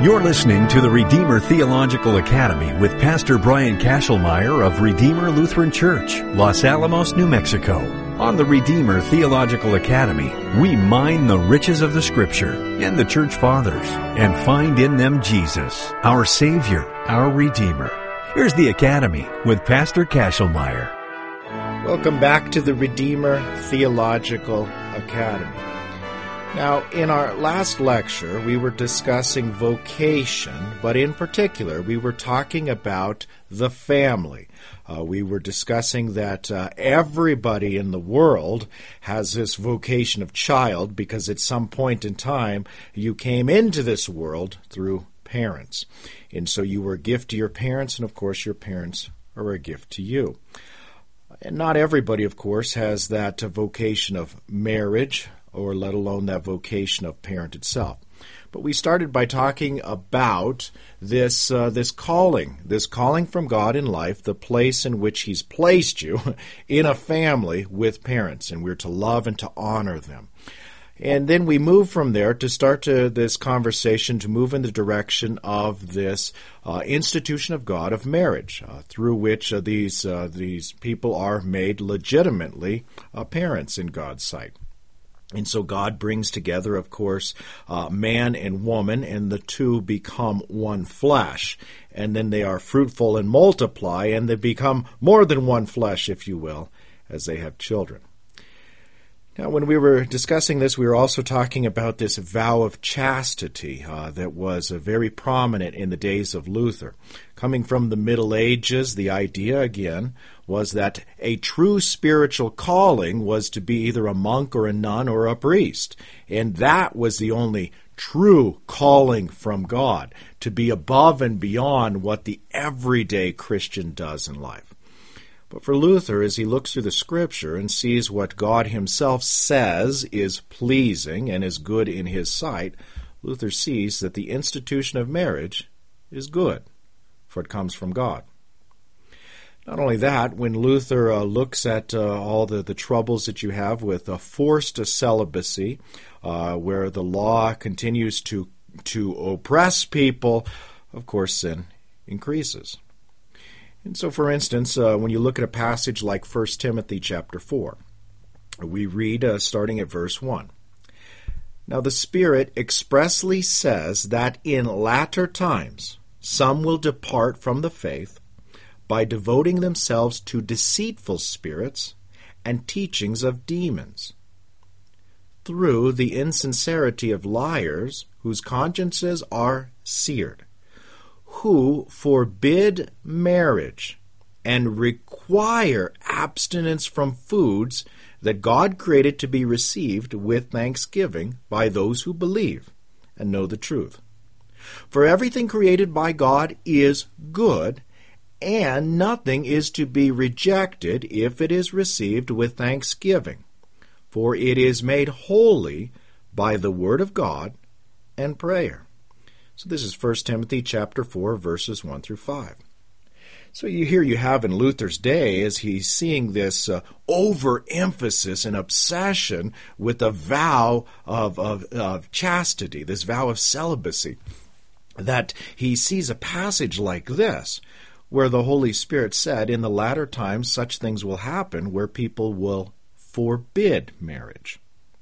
You're listening to the Redeemer Theological Academy with Pastor Brian Kashelmeyer of Redeemer Lutheran Church, Los Alamos, New Mexico. On the Redeemer Theological Academy, we mine the riches of the Scripture and the Church Fathers and find in them Jesus, our Savior, our Redeemer. Here's the Academy with Pastor Kashelmeyer. Welcome back to the Redeemer Theological Academy. Now, in our last lecture, we were discussing vocation, but in particular, we were talking about the family. We were discussing that everybody in the world has this vocation of child because at some point in time, you came into this world through parents. And so you were a gift to your parents, and of course, your parents are a gift to you. And not everybody, of course, has that vocation of marriage, or let alone that vocation of parent itself. But we started by talking about this calling from God in life, the place in which He's placed you in a family with parents, and we're to love and to honor them. And then we move from there to start this conversation to move in the direction of this institution of God of marriage, through which these people are made legitimately parents in God's sight. And so God brings together, of course, man and woman, and the two become one flesh. And then they are fruitful and multiply, and they become more than one flesh, if you will, as they have children. Now, when we were discussing this, we were also talking about this vow of chastity that was very prominent in the days of Luther. Coming from the Middle Ages, the idea, again, was that a true spiritual calling was to be either a monk or a nun or a priest. And that was the only true calling from God, to be above and beyond what the everyday Christian does in life. But for Luther, as he looks through the Scripture and sees what God Himself says is pleasing and is good in His sight, Luther sees that the institution of marriage is good, for it comes from God. Not only that, when Luther looks at all the troubles that you have with forced celibacy, where the law continues to oppress people, of course sin increases. And so, for instance, when you look at a passage like 1 Timothy chapter 4, we read starting at verse 1. Now the Spirit expressly says that in latter times some will depart from the faith by devoting themselves to deceitful spirits and teachings of demons, through the insincerity of liars whose consciences are seared, who forbid marriage and require abstinence from foods that God created to be received with thanksgiving by those who believe and know the truth. For everything created by God is good, and nothing is to be rejected if it is received with thanksgiving, for it is made holy by the word of God and prayer. So this is 1 Timothy chapter 4, verses 1 through 5. So you have in Luther's day, as he's seeing this overemphasis and obsession with a vow of chastity, this vow of celibacy, that he sees a passage like this, where the Holy Spirit said, in the latter times such things will happen, where people will forbid marriage.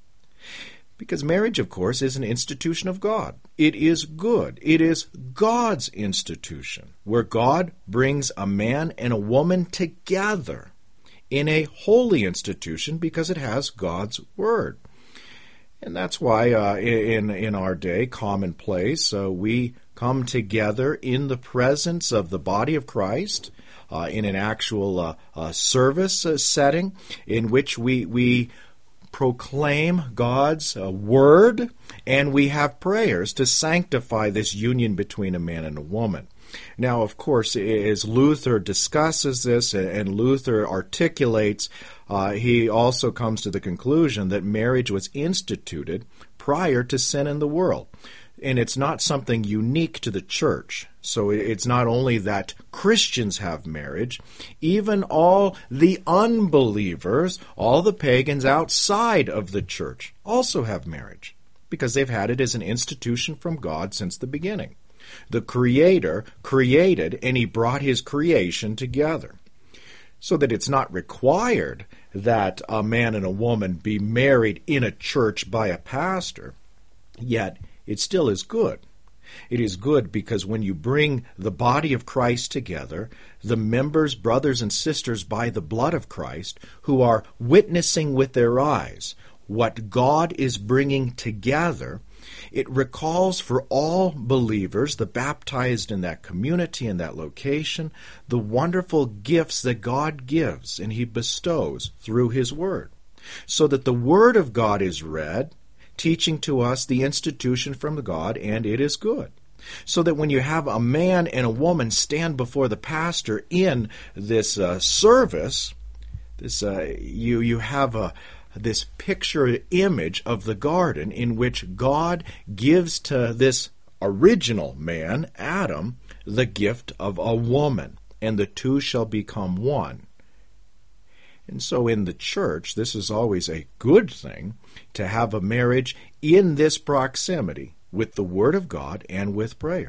Because marriage, of course, is an institution of God. It is good. It is God's institution, where God brings a man and a woman together in a holy institution because it has God's Word. And that's why in our day, commonplace, we come together in the presence of the body of Christ, in an actual service setting in which we proclaim God's word, and we have prayers to sanctify this union between a man and a woman. Now, of course, as Luther discusses this and Luther articulates, he also comes to the conclusion that marriage was instituted prior to sin in the world. And it's not something unique to the church. So it's not only that Christians have marriage, even all the unbelievers, all the pagans outside of the church also have marriage, because they've had it as an institution from God since the beginning. The Creator created, and He brought His creation together. So that it's not required that a man and a woman be married in a church by a pastor, yet it still is good. It is good because when you bring the body of Christ together, the members, brothers and sisters by the blood of Christ, who are witnessing with their eyes what God is bringing together, it recalls for all believers, the baptized in that community, in that location, the wonderful gifts that God gives and He bestows through His Word. So that the Word of God is read, teaching to us the institution from God, and it is good. So that when you have a man and a woman stand before the pastor in this service, you have this picture image of the garden in which God gives to this original man, Adam, the gift of a woman, and the two shall become one. And so in the church, this is always a good thing to have a marriage in this proximity with the Word of God and with prayer.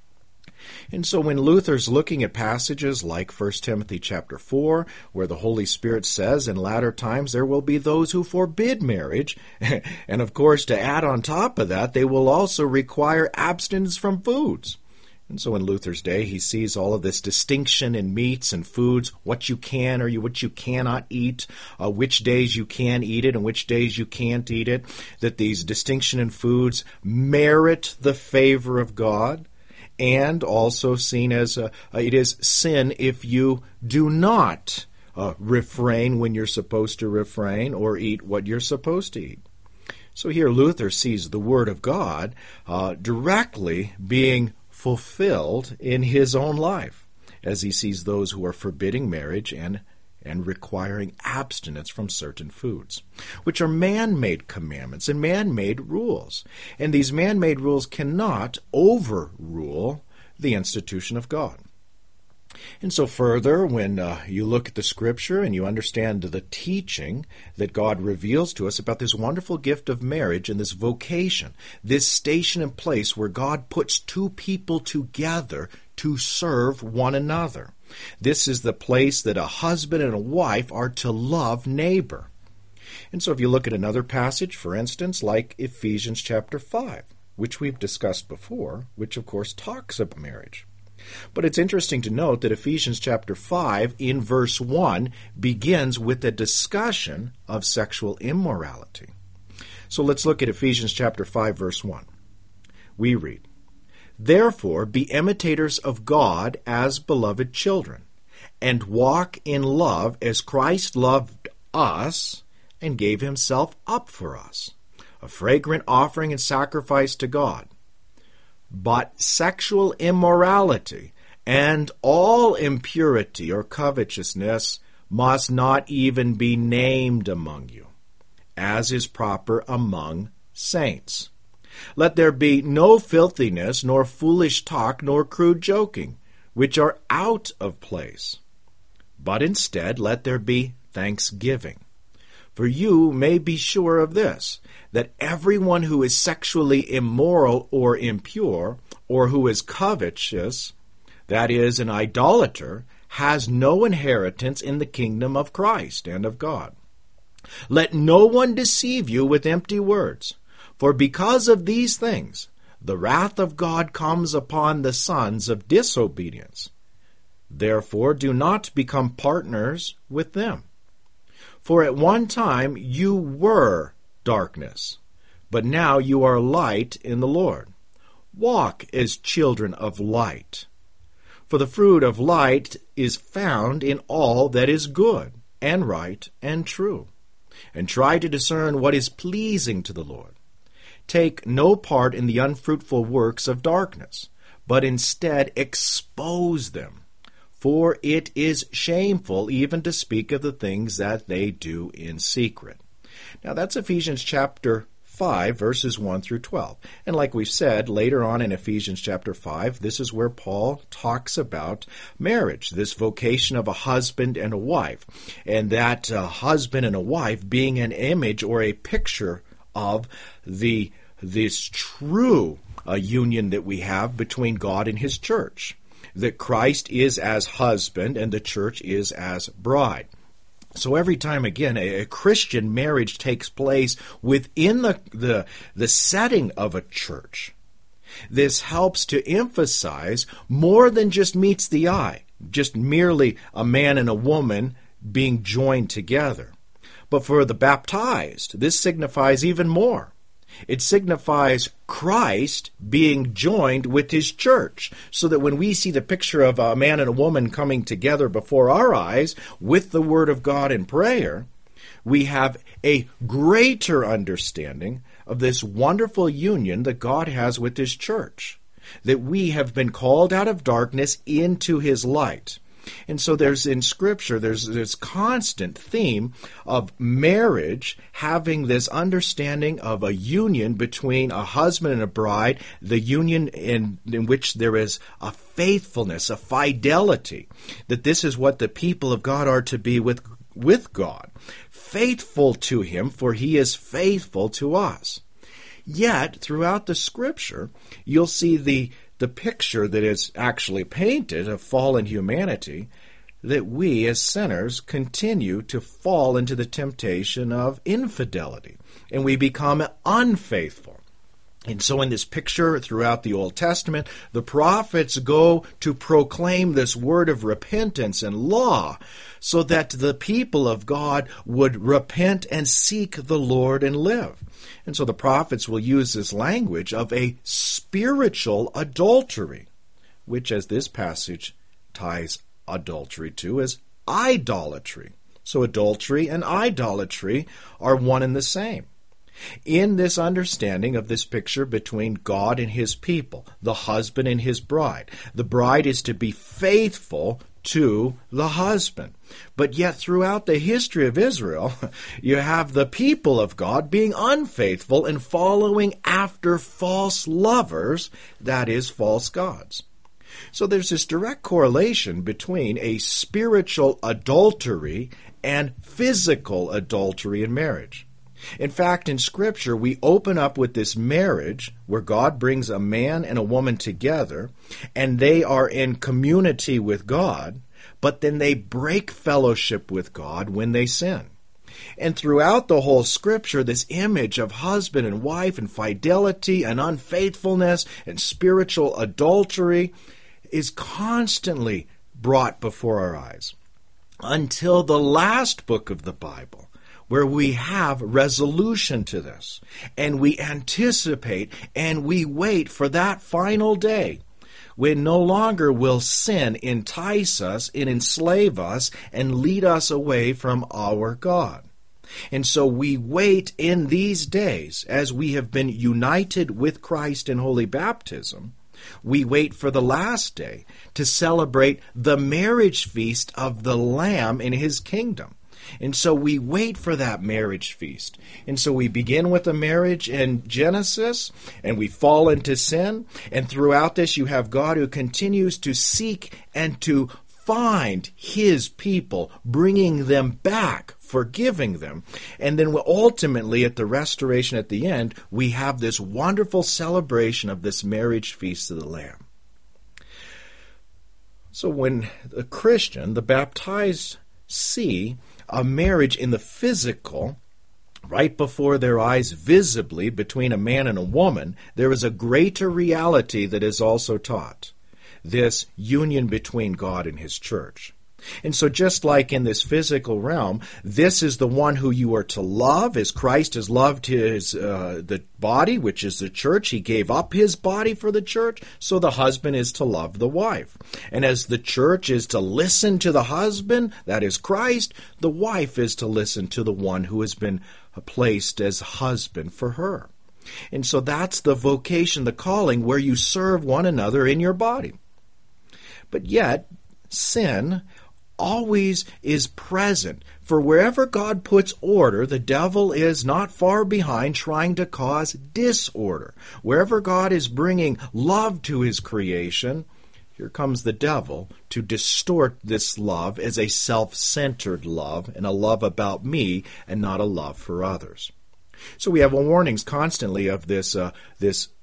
And so when Luther's looking at passages like 1 Timothy chapter 4, where the Holy Spirit says in latter times there will be those who forbid marriage, and of course to add on top of that, they will also require abstinence from foods. And so in Luther's day, he sees all of this distinction in meats and foods, what you can or what you cannot eat, which days you can eat it and which days you can't eat it, that these distinction in foods merit the favor of God, and also seen as it is sin if you do not refrain when you're supposed to refrain or eat what you're supposed to eat. So here Luther sees the Word of God directly being fulfilled in his own life, as he sees those who are forbidding marriage and requiring abstinence from certain foods, which are man-made commandments and man-made rules. And these man-made rules cannot overrule the institution of God. And so further, when you look at the Scripture and you understand the teaching that God reveals to us about this wonderful gift of marriage and this vocation, this station and place where God puts two people together to serve one another. This is the place that a husband and a wife are to love neighbor. And so if you look at another passage, for instance, like Ephesians chapter 5, which we've discussed before, which of course talks about marriage. But it's interesting to note that Ephesians chapter 5 in verse 1 begins with a discussion of sexual immorality. So let's look at Ephesians chapter 5 verse 1. We read, "Therefore be imitators of God as beloved children, and walk in love as Christ loved us and gave Himself up for us, a fragrant offering and sacrifice to God. But sexual immorality and all impurity or covetousness must not even be named among you, as is proper among saints. Let there be no filthiness, nor foolish talk, nor crude joking, which are out of place. But instead let there be thanksgiving. For you may be sure of this, that everyone who is sexually immoral or impure, or who is covetous, that is, an idolater, has no inheritance in the kingdom of Christ and of God. Let no one deceive you with empty words, for because of these things the wrath of God comes upon the sons of disobedience. Therefore do not become partners with them. For at one time you were darkness, but now you are light in the Lord. Walk as children of light. For the fruit of light is found in all that is good and right and true. And try to discern what is pleasing to the Lord. Take no part in the unfruitful works of darkness, but instead expose them. For it is shameful even to speak of the things that they do in secret." Now that's Ephesians chapter 5, verses 1 through 12. And like we've said, later on in Ephesians chapter 5, this is where Paul talks about marriage, this vocation of a husband and a wife, and that husband and a wife being an image or a picture of this true union that we have between God and his church, that Christ is as husband and the church is as bride. So every time, again, a Christian marriage takes place within the setting of a church, this helps to emphasize more than just meets the eye, just merely a man and a woman being joined together. But for the baptized, this signifies even more. It signifies Christ being joined with his church, so that when we see the picture of a man and a woman coming together before our eyes with the Word of God in prayer, we have a greater understanding of this wonderful union that God has with his church, that we have been called out of darkness into his light. And so there's in Scripture, there's this constant theme of marriage having this understanding of a union between a husband and a bride, the union in which there is a faithfulness, a fidelity, that this is what the people of God are to be with God, faithful to him, for he is faithful to us. Yet, throughout the Scripture, you'll see the picture that is actually painted of fallen humanity, that we as sinners continue to fall into the temptation of infidelity, and we become unfaithful. And so in this picture throughout the Old Testament, the prophets go to proclaim this word of repentance and law so that the people of God would repent and seek the Lord and live. And so the prophets will use this language of a spiritual adultery, which, as this passage ties adultery to, is idolatry. So adultery and idolatry are one and the same. In this understanding of this picture between God and his people, the husband and his bride, the bride is to be faithful to the husband. But yet throughout the history of Israel, you have the people of God being unfaithful and following after false lovers, that is, false gods. So there's this direct correlation between a spiritual adultery and physical adultery in marriage. In fact, in Scripture, we open up with this marriage where God brings a man and a woman together, and they are in community with God, but then they break fellowship with God when they sin. And throughout the whole Scripture, this image of husband and wife and fidelity and unfaithfulness and spiritual adultery is constantly brought before our eyes until the last book of the Bible, where we have resolution to this, and we anticipate and we wait for that final day when no longer will sin entice us and enslave us and lead us away from our God. And so we wait in these days, as we have been united with Christ in holy baptism, we wait for the last day to celebrate the marriage feast of the Lamb in his kingdom. And so we wait for that marriage feast. And so we begin with a marriage in Genesis, and we fall into sin. And throughout this, you have God who continues to seek and to find his people, bringing them back, forgiving them. And then ultimately, at the restoration at the end, we have this wonderful celebration of this marriage feast of the Lamb. So when the Christian, the baptized, see a marriage in the physical, right before their eyes visibly between a man and a woman, there is a greater reality that is also taught, this union between God and his church. And so just like in this physical realm, this is the one who you are to love, as Christ has loved his the body, which is the church. He gave up his body for the church, so the husband is to love the wife. And as the church is to listen to the husband, that is Christ, the wife is to listen to the one who has been placed as husband for her. And so that's the vocation, the calling, where you serve one another in your body. But yet, sin always is present. For wherever God puts order, the devil is not far behind trying to cause disorder. Wherever God is bringing love to his creation, here comes the devil to distort this love as a self-centered love and a love about me and not a love for others. So we have warnings constantly of this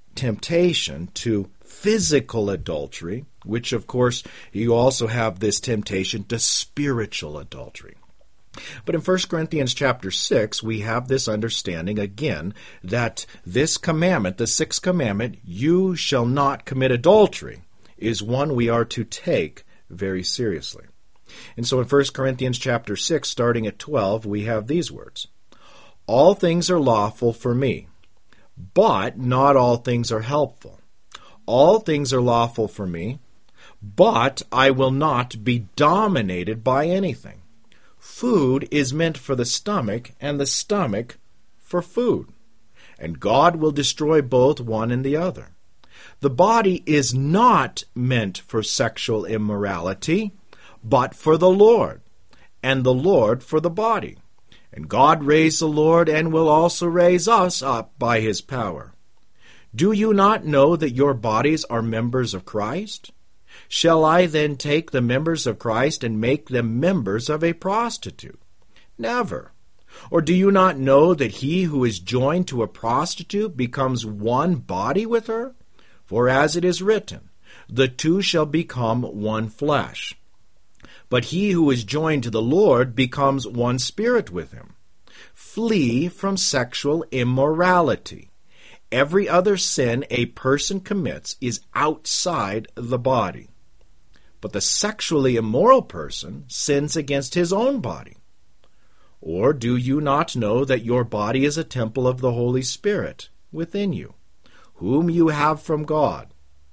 temptation to physical adultery, which of course you also have this temptation to spiritual adultery. But in 1 Corinthians chapter 6, we have this understanding again that this commandment, the sixth commandment, you shall not commit adultery, is one we are to take very seriously. And so in 1 Corinthians chapter 6, starting at 12, we have these words: all things are lawful for me, but not all things are helpful. All things are lawful for me, but I will not be dominated by anything. Food is meant for the stomach, and the stomach for food. And God will destroy both one and the other. The body is not meant for sexual immorality, but for the Lord, and the Lord for the body. And God raised the Lord, and will also raise us up by his power. Do you not know that your bodies are members of Christ? Shall I then take the members of Christ and make them members of a prostitute? Never. Or do you not know that he who is joined to a prostitute becomes one body with her? For as it is written, the two shall become one flesh. But he who is joined to the Lord becomes one spirit with him. Flee from sexual immorality. Every other sin a person commits is outside the body. But the sexually immoral person sins against his own body. Or do you not know that your body is a temple of the Holy Spirit within you, whom you have from God?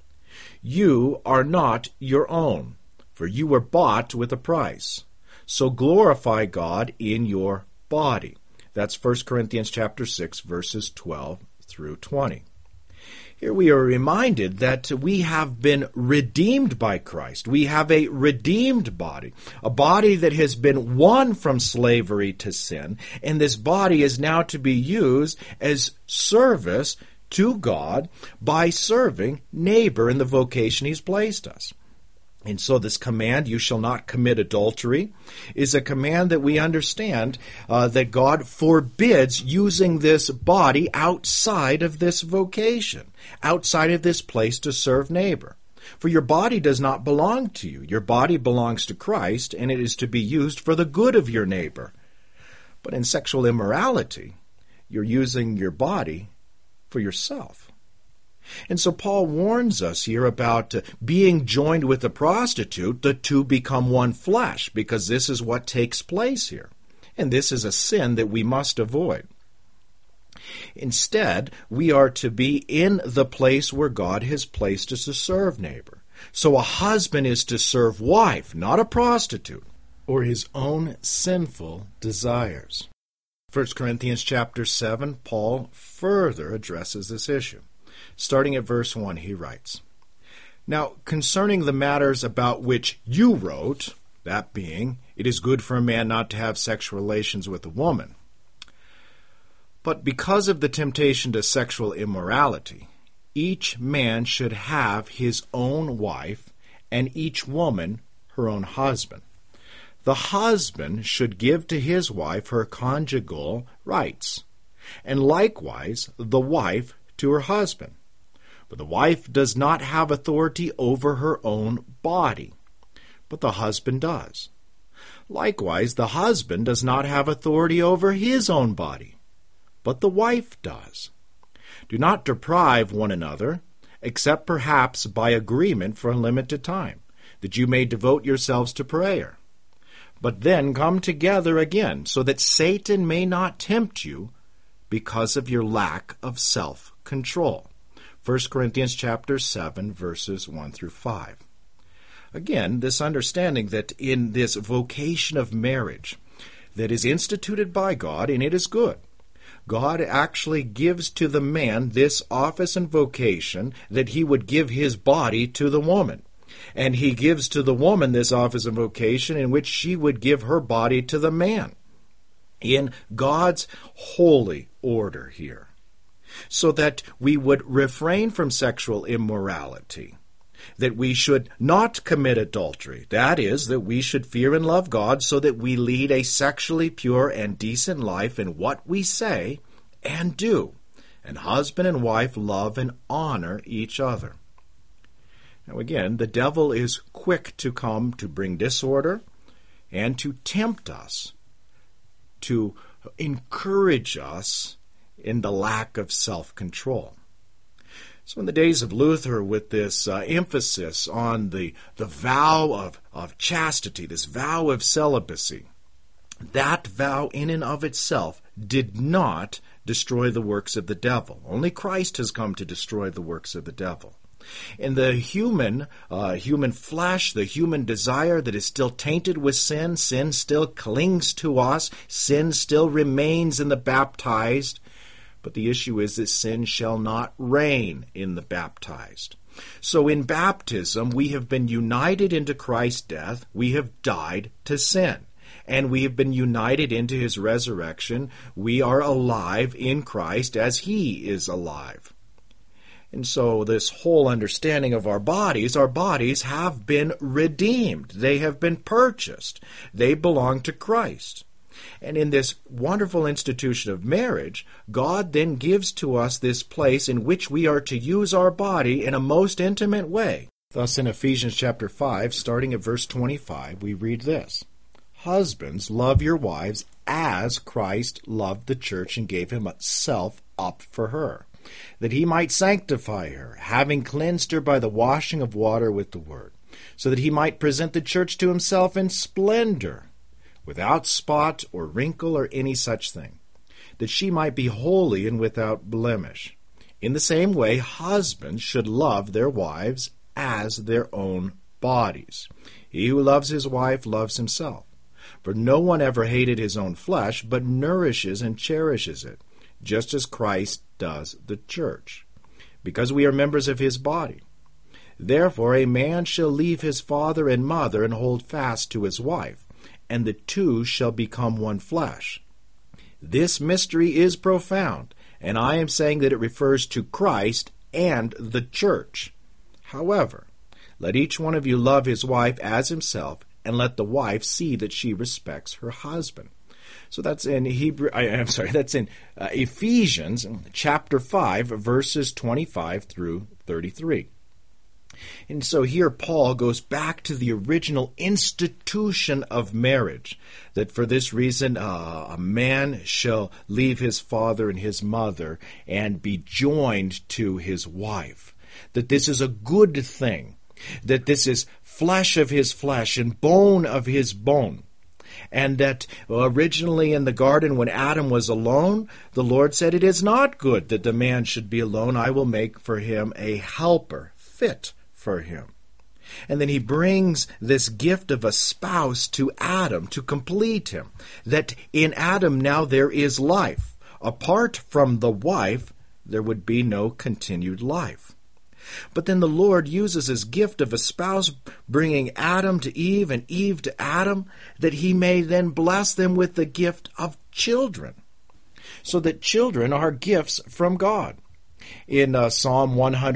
You are not your own, for you were bought with a price. So glorify God in your body. That's 1 Corinthians chapter 6, verses 12 through 20. Here we are reminded that we have been redeemed by Christ. We have a redeemed body, a body that has been won from slavery to sin, and this body is now to be used as service to God by serving neighbor in the vocation he's placed us. And so this command, you shall not commit adultery, is a command that we understand that God forbids using this body outside of this vocation, outside of this place to serve neighbor. For your body does not belong to you. Your body belongs to Christ, and it is to be used for the good of your neighbor. But in sexual immorality, you're using your body for yourself. And so Paul warns us here about being joined with a prostitute, the two become one flesh, because this is what takes place here. And this is a sin that we must avoid. Instead, we are to be in the place where God has placed us to serve neighbor. So a husband is to serve wife, not a prostitute, or his own sinful desires. 1 Corinthians chapter 7, Paul further addresses this issue. Starting at verse 1, he writes, Now, concerning the matters about which you wrote, that being, it is good for a man not to have sexual relations with a woman. But because of the temptation to sexual immorality, each man should have his own wife, and each woman her own husband. The husband should give to his wife her conjugal rights, and likewise the wife to her husband. But the wife does not have authority over her own body, but the husband does. Likewise, the husband does not have authority over his own body, but the wife does. Do not deprive one another, except perhaps by agreement for a limited time, that you may devote yourselves to prayer. But then come together again, so that Satan may not tempt you because of your lack of self-control. 1 Corinthians chapter 7, verses 1 through 5. Again, this understanding that in this vocation of marriage that is instituted by God, and it is good, God actually gives to the man this office and vocation that he would give his body to the woman. And he gives to the woman this office and vocation in which she would give her body to the man. In God's holy order here. So that we would refrain from sexual immorality, that we should not commit adultery, that is, that we should fear and love God so that we lead a sexually pure and decent life in what we say and do, and husband and wife love and honor each other. Now again, the devil is quick to come to bring disorder and to tempt us, to encourage us in the lack of self-control. So in the days of Luther, with this emphasis on the vow of chastity, this vow of celibacy, that vow in and of itself did not destroy the works of the devil. Only Christ has come to destroy the works of the devil. In the human flesh, the human desire that is still tainted with sin, sin still clings to us, sin still remains in the baptized, but the issue is that sin shall not reign in the baptized. So in baptism, we have been united into Christ's death, we have died to sin, and we have been united into his resurrection. We are alive in Christ as he is alive. And so this whole understanding of our bodies have been redeemed. They have been purchased. They belong to Christ. And in this wonderful institution of marriage, God then gives to us this place in which we are to use our body in a most intimate way. Thus in Ephesians chapter 5, starting at verse 25, we read this: Husbands, love your wives as Christ loved the church and gave himself up for her, that he might sanctify her, having cleansed her by the washing of water with the word, so that he might present the church to himself in splendor, without spot or wrinkle or any such thing, that she might be holy and without blemish. In the same way, husbands should love their wives as their own bodies. He who loves his wife loves himself. For no one ever hated his own flesh, but nourishes and cherishes it, just as Christ does the church, because we are members of his body. Therefore a man shall leave his father and mother and hold fast to his wife, and the two shall become one flesh. This mystery is profound, and I am saying that it refers to Christ and the church. However, let each one of you love his wife as himself, and let the wife see that she respects her husband. So that's in Ephesians chapter 5, verses 25 through 33. And so here Paul goes back to the original institution of marriage, that for this reason a man shall leave his father and his mother and be joined to his wife, that this is a good thing, that this is flesh of his flesh and bone of his bone. And that originally in the garden when Adam was alone, the Lord said, "It is not good that the man should be alone. I will make for him a helper fit for him." And then he brings this gift of a spouse to Adam to complete him, that in Adam now there is life. Apart from the wife, there would be no continued life. But then the Lord uses his gift of a spouse, bringing Adam to Eve and Eve to Adam, that he may then bless them with the gift of children, so that children are gifts from God. In Psalm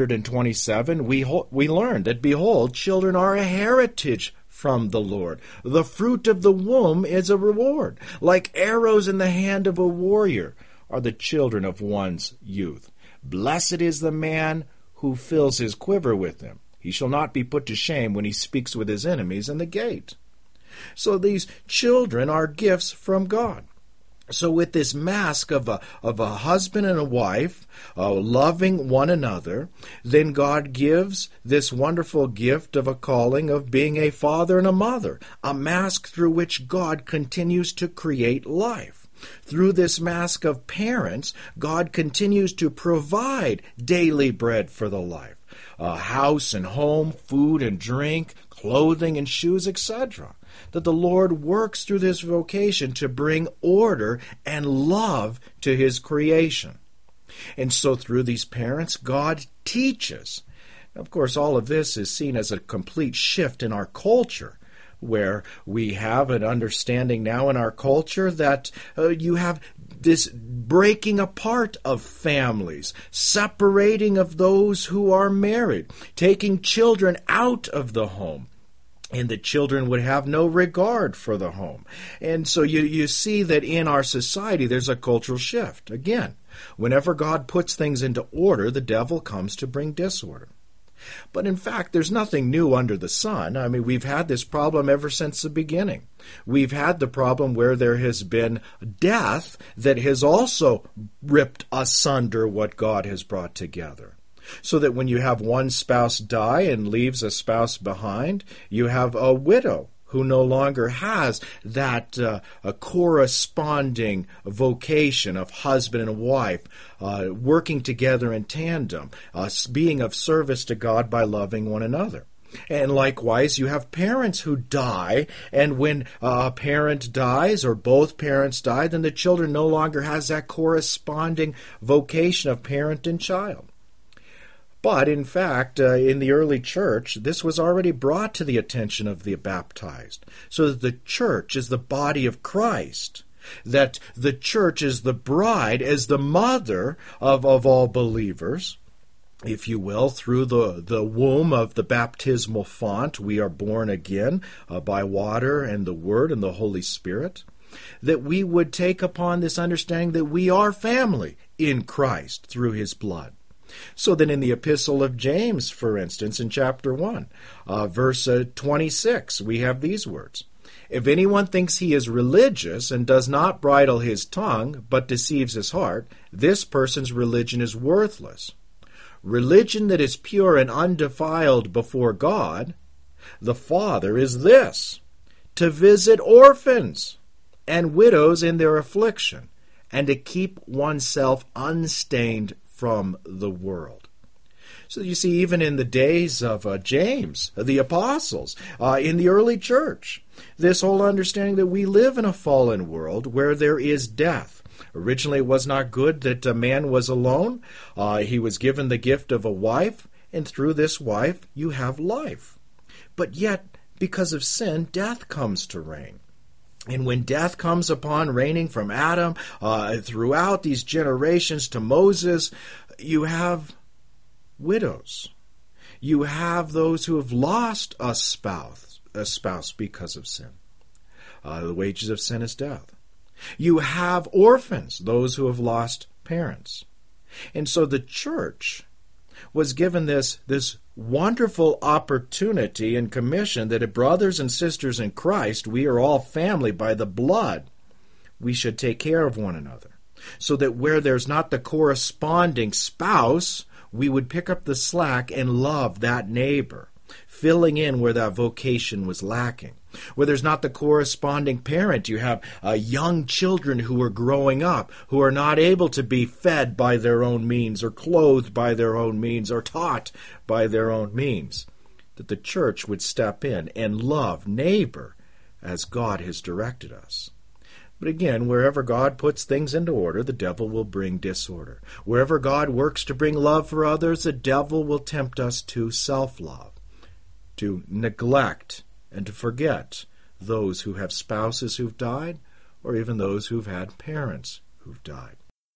127, we learn that, behold, children are a heritage from the Lord. The fruit of the womb is a reward. Like arrows in the hand of a warrior are the children of one's youth. Blessed is the man who fills his quiver with them. He shall not be put to shame when he speaks with his enemies in the gate. So these children are gifts from God. So with this mask of a husband and a wife loving one another, then God gives this wonderful gift of a calling of being a father and a mother, a mask through which God continues to create life. Through this mask of parents, God continues to provide daily bread for the life, house and home, food and drink, clothing and shoes, etc. That the Lord works through this vocation to bring order and love to his creation. And so through these parents, God teaches. Of course, all of this is seen as a complete shift in our culture, where we have an understanding now in our culture that you have this breaking apart of families, separating of those who are married, taking children out of the home, and the children would have no regard for the home. And so you see that in our society there's a cultural shift. Again, whenever God puts things into order, the devil comes to bring disorder. But in fact, there's nothing new under the sun. I mean, we've had this problem ever since the beginning. We've had the problem where there has been death that has also ripped asunder what God has brought together. So that when you have one spouse die and leaves a spouse behind, you have a widow who no longer has that a corresponding vocation of husband and wife working together in tandem, being of service to God by loving one another. And likewise, you have parents who die, and when a parent dies or both parents die, then the children no longer has that corresponding vocation of parent and child. But, in fact, in the early church, this was already brought to the attention of the baptized, so that the church is the body of Christ, that the church is the bride, as the mother of all believers, if you will, through the womb of the baptismal font. We are born again by water and the Word and the Holy Spirit, that we would take upon this understanding that we are family in Christ through His blood. So then in the Epistle of James, for instance, in chapter 1, verse 26, we have these words. If anyone thinks he is religious and does not bridle his tongue, but deceives his heart, this person's religion is worthless. Religion that is pure and undefiled before God, the Father, is this, to visit orphans and widows in their affliction, and to keep oneself unstained from the world. So you see, even in the days of James, the apostles, in the early church, this whole understanding that we live in a fallen world where there is death. Originally, it was not good that a man was alone. He was given the gift of a wife, and through this wife, you have life. But yet, because of sin, death comes to reign. And when death comes upon reigning from Adam throughout these generations to Moses, you have widows. You have those who have lost a spouse because of sin. The wages of sin is death. You have orphans, those who have lost parents. And so the church was given this wonderful opportunity and commission that, brothers and sisters in Christ, we are all family by the blood. We should take care of one another, so that where there's not the corresponding spouse, we would pick up the slack and love that neighbor, filling in where that vocation was lacking. Where there's not the corresponding parent, you have young children who are growing up, who are not able to be fed by their own means, or clothed by their own means, or taught by their own means. That the church would step in and love neighbor as God has directed us. But again, wherever God puts things into order, the devil will bring disorder. Wherever God works to bring love for others, the devil will tempt us to self-love, to neglect and to forget those who have spouses who've died, or even those who've had parents who've died.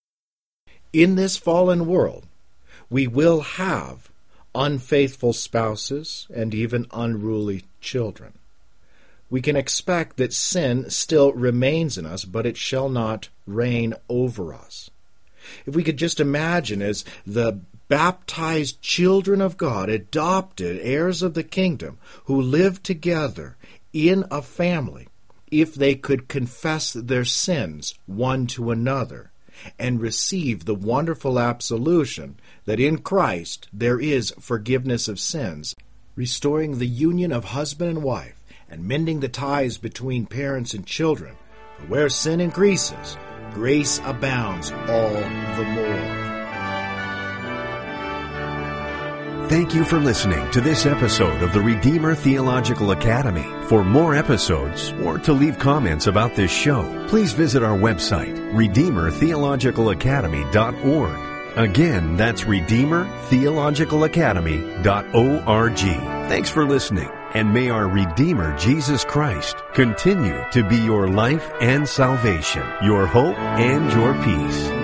In this fallen world, we will have unfaithful spouses and even unruly children. We can expect that sin still remains in us, but it shall not reign over us. If we could just imagine, as the baptized children of God, adopted heirs of the kingdom, who live together in a family, if they could confess their sins one to another and receive the wonderful absolution that in Christ there is forgiveness of sins, restoring the union of husband and wife, and mending the ties between parents and children, for where sin increases, grace abounds all the more. Thank you for listening to this episode of the Redeemer Theological Academy. For more episodes or to leave comments about this show, please visit our website, RedeemerTheologicalAcademy.org. Again, that's RedeemerTheologicalAcademy.org. Thanks for listening, and may our Redeemer Jesus Christ continue to be your life and salvation, your hope and your peace.